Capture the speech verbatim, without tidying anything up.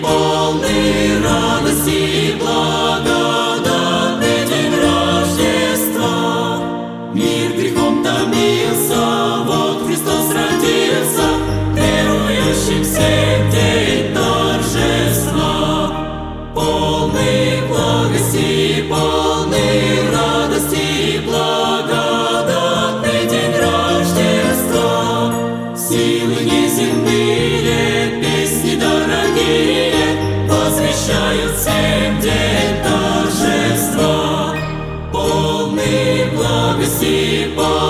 полный радости и благодатный день Рождества. Мир грехом томился, вот Христос родился, верующим всем день торжества. Полный благости, полный радости и благодатный день Рождества. Силы неземные, песни дорогие возвещают всем день торжества. Полный благости, полный